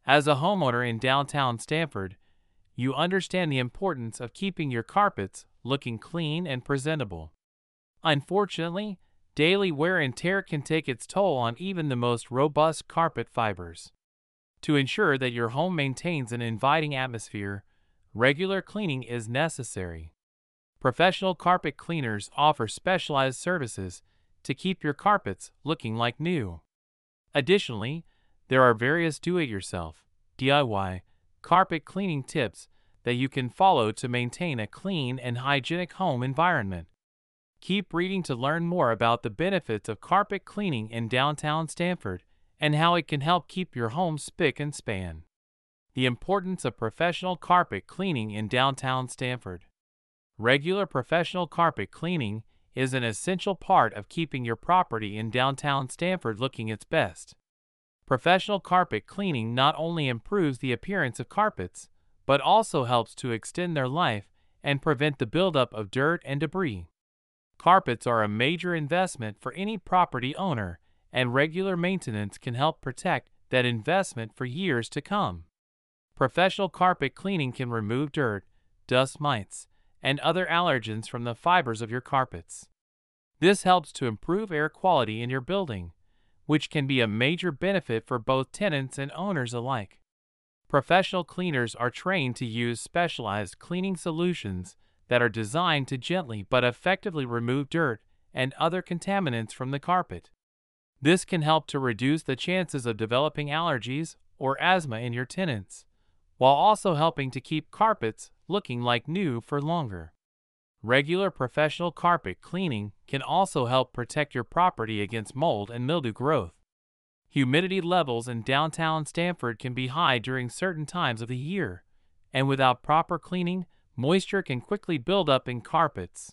As a homeowner in downtown Stamford, you understand the importance of keeping your carpets looking clean and presentable. Unfortunately, daily wear and tear can take its toll on even the most robust carpet fibers. To ensure that your home maintains an inviting atmosphere, regular cleaning is necessary. Professional carpet cleaners offer specialized services to keep your carpets looking like new. Additionally, there are various do-it-yourself (DIY) carpet cleaning tips that you can follow to maintain a clean and hygienic home environment. Keep reading to learn more about the benefits of carpet cleaning in downtown Stamford and how it can help keep your home spick and span. The importance of professional carpet cleaning in downtown Stamford. Regular professional carpet cleaning is an essential part of keeping your property in downtown Stamford looking its best. Professional carpet cleaning not only improves the appearance of carpets, but also helps to extend their life and prevent the buildup of dirt and debris. Carpets are a major investment for any property owner, and regular maintenance can help protect that investment for years to come. Professional carpet cleaning can remove dirt, dust mites, and other allergens from the fibers of your carpets. This helps to improve air quality in your building, which can be a major benefit for both tenants and owners alike. Professional cleaners are trained to use specialized cleaning solutions that are designed to gently but effectively remove dirt and other contaminants from the carpet. This can help to reduce the chances of developing allergies or asthma in your tenants, while also helping to keep carpets looking like new for longer. Regular professional carpet cleaning can also help protect your property against mold and mildew growth. Humidity levels in downtown Stamford can be high during certain times of the year, and without proper cleaning, moisture can quickly build up in carpets.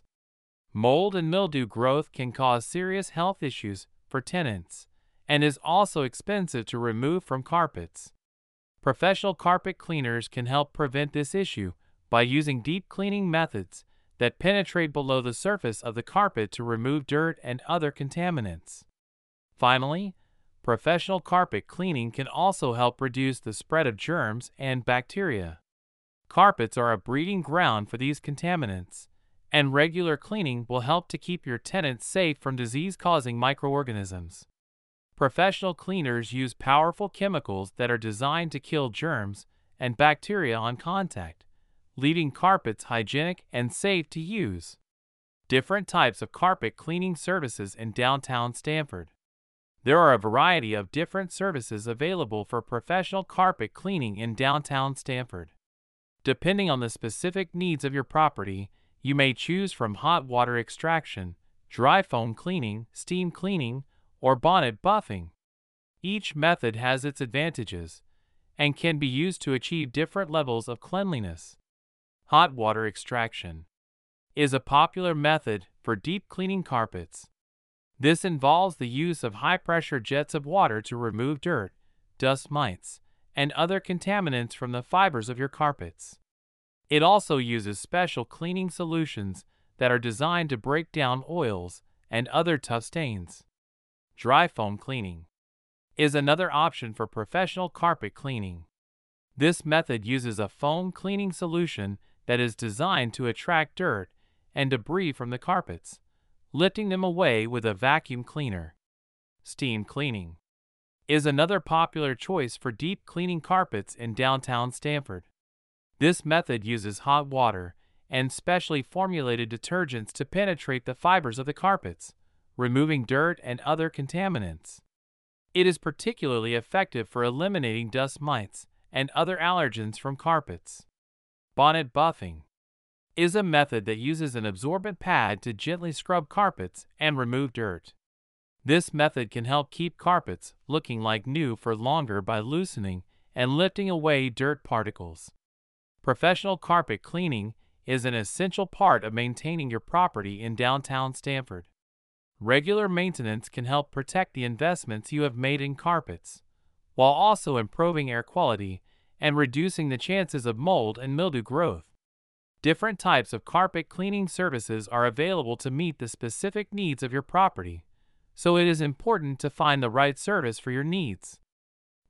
Mold and mildew growth can cause serious health issues for tenants and is also expensive to remove from carpets. Professional carpet cleaners can help prevent this issue by using deep cleaning methods that penetrate below the surface of the carpet to remove dirt and other contaminants. Finally, professional carpet cleaning can also help reduce the spread of germs and bacteria. Carpets are a breeding ground for these contaminants, and regular cleaning will help to keep your tenants safe from disease-causing microorganisms. Professional cleaners use powerful chemicals that are designed to kill germs and bacteria on contact, leaving carpets hygienic and safe to use. Different types of carpet cleaning services in downtown Stamford. There are a variety of different services available for professional carpet cleaning in downtown Stamford. Depending on the specific needs of your property, you may choose from hot water extraction, dry foam cleaning, steam cleaning, or bonnet buffing. Each method has its advantages and can be used to achieve different levels of cleanliness. Hot water extraction is a popular method for deep cleaning carpets. This involves the use of high-pressure jets of water to remove dirt, dust mites, and other contaminants from the fibers of your carpets. It also uses special cleaning solutions that are designed to break down oils and other tough stains. Dry foam cleaning is another option for professional carpet cleaning. This method uses a foam cleaning solution that is designed to attract dirt and debris from the carpets, lifting them away with a vacuum cleaner. Steam cleaning is another popular choice for deep cleaning carpets in downtown Stamford. This method uses hot water and specially formulated detergents to penetrate the fibers of the carpets, removing dirt and other contaminants. It is particularly effective for eliminating dust mites and other allergens from carpets. Bonnet buffing is a method that uses an absorbent pad to gently scrub carpets and remove dirt. This method can help keep carpets looking like new for longer by loosening and lifting away dirt particles. Professional carpet cleaning is an essential part of maintaining your property in downtown Stamford. Regular maintenance can help protect the investments you have made in carpets, while also improving air quality and reducing the chances of mold and mildew growth. Different types of carpet cleaning services are available to meet the specific needs of your property, so it is important to find the right service for your needs.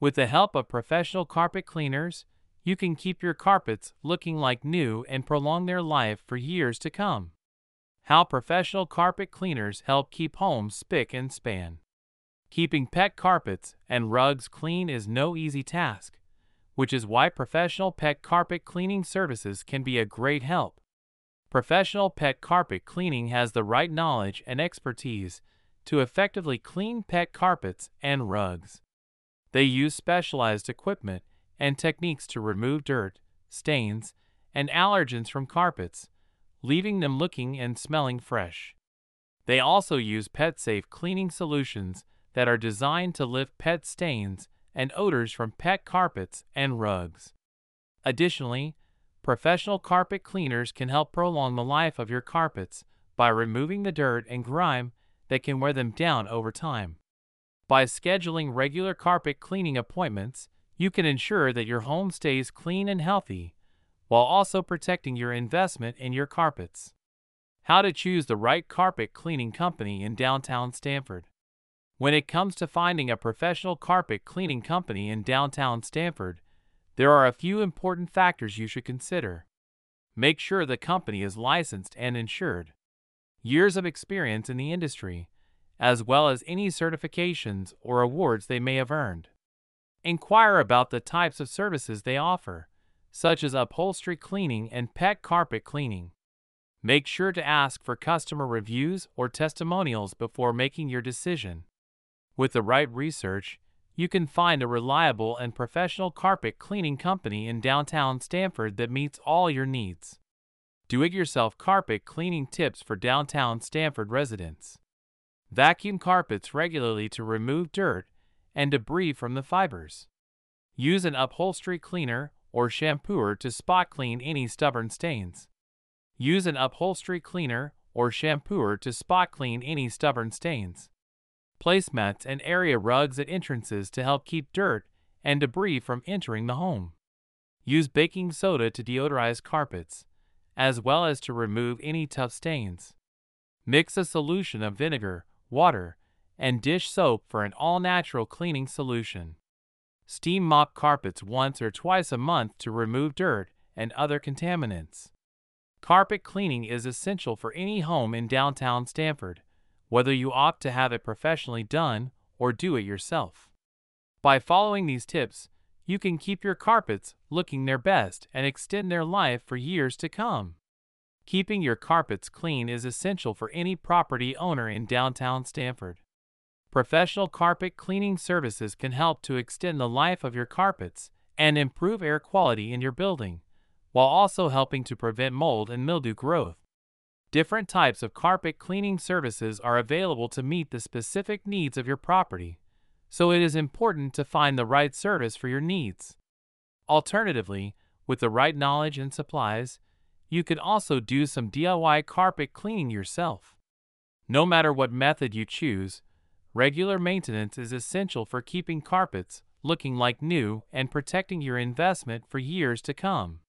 With the help of professional carpet cleaners, you can keep your carpets looking like new and prolong their life for years to come. How professional carpet cleaners help keep homes spick and span. Keeping pet carpets and rugs clean is no easy task, which is why professional pet carpet cleaning services can be a great help. Professional pet carpet cleaning has the right knowledge and expertise to effectively clean pet carpets and rugs. They use specialized equipment and techniques to remove dirt, stains, and allergens from carpets, leaving them looking and smelling fresh. They also use pet-safe cleaning solutions that are designed to lift pet stains and odors from pet carpets and rugs. Additionally, professional carpet cleaners can help prolong the life of your carpets by removing the dirt and grime that can wear them down over time. By scheduling regular carpet cleaning appointments, you can ensure that your home stays clean and healthy, while also protecting your investment in your carpets. How to choose the right carpet cleaning company in downtown Stamford. When it comes to finding a professional carpet cleaning company in downtown Stamford, there are a few important factors you should consider. Make sure the company is licensed and insured. Years of experience in the industry, as well as any certifications or awards they may have earned. Inquire about the types of services they offer, such as upholstery cleaning and pet carpet cleaning. Make sure to ask for customer reviews or testimonials before making your decision. With the right research, you can find a reliable and professional carpet cleaning company in downtown Stamford that meets all your needs. Do-it-yourself carpet cleaning tips for downtown Stamford residents. Vacuum carpets regularly to remove dirt and debris from the fibers. Use an upholstery cleaner or shampooer to spot clean any stubborn stains. Use an upholstery cleaner or shampooer to spot clean any stubborn stains. Placemats and area rugs at entrances to help keep dirt and debris from entering the home. Use baking soda to deodorize carpets, as well as to remove any tough stains. Mix a solution of vinegar, water, and dish soap for an all-natural cleaning solution. Steam mop carpets once or twice a month to remove dirt and other contaminants. Carpet cleaning is essential for any home in downtown Stamford, whether you opt to have it professionally done or do it yourself. By following these tips, you can keep your carpets looking their best and extend their life for years to come. Keeping your carpets clean is essential for any property owner in downtown Stamford. Professional carpet cleaning services can help to extend the life of your carpets and improve air quality in your building, while also helping to prevent mold and mildew growth. Different types of carpet cleaning services are available to meet the specific needs of your property, so it is important to find the right service for your needs. Alternatively, with the right knowledge and supplies, you could also do some DIY carpet cleaning yourself. No matter what method you choose, regular maintenance is essential for keeping carpets looking like new and protecting your investment for years to come.